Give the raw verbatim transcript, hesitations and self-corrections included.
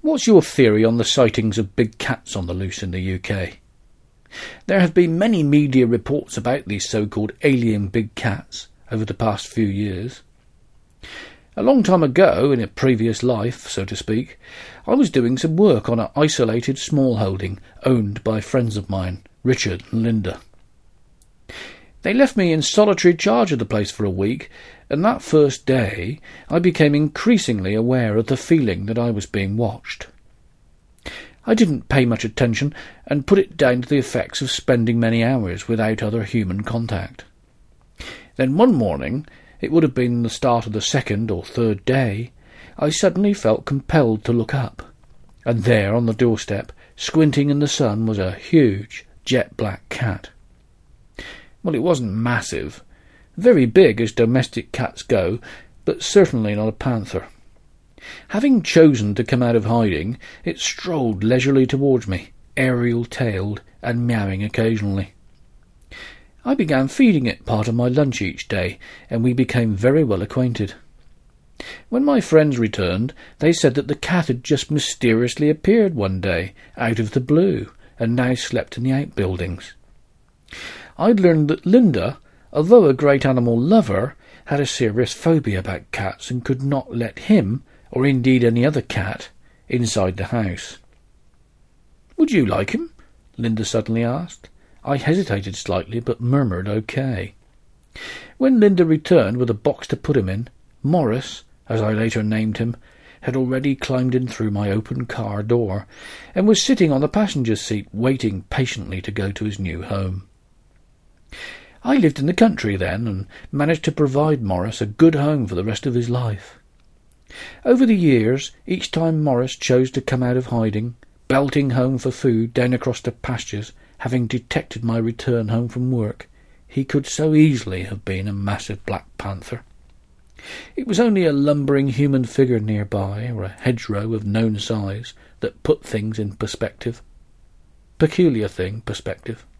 What's your theory on the sightings of big cats on the loose in the U K? There have been many media reports about these so-called alien big cats over the past few years. A long time ago, in a previous life, so to speak, I was doing some work on an isolated small holding owned by friends of mine, Richard and Linda. They left me in solitary charge of the place for a week, and that first day I became increasingly aware of the feeling that I was being watched. I didn't pay much attention and put it down to the effects of spending many hours without other human contact. Then one morning, it would have been the start of the second or third day, I suddenly felt compelled to look up, and there on the doorstep, squinting in the sun, was a huge jet-black cat. Well, it wasn't massive, very big as domestic cats go, but certainly not a panther. Having chosen to come out of hiding, it strolled leisurely towards me, aerial-tailed and meowing occasionally. I began feeding it part of my lunch each day, and we became very well acquainted. When my friends returned, they said that the cat had just mysteriously appeared one day, out of the blue, and now slept in the outbuildings. I'd learned that Linda, although a great animal lover, had a serious phobia about cats and could not let him, or indeed any other cat, inside the house. "Would you like him?" Linda suddenly asked. I hesitated slightly, but murmured okay. When Linda returned with a box to put him in, Morris, as I later named him, had already climbed in through my open car door, and was sitting on the passenger seat waiting patiently to go to his new home. I lived in the country then, and managed to provide Morris a good home for the rest of his life. Over the years, each time Morris chose to come out of hiding, belting home for food down across the pastures, having detected my return home from work, he could so easily have been a massive black panther. It was only a lumbering human figure nearby, or a hedgerow of known size, that put things in perspective. Peculiar thing, perspective.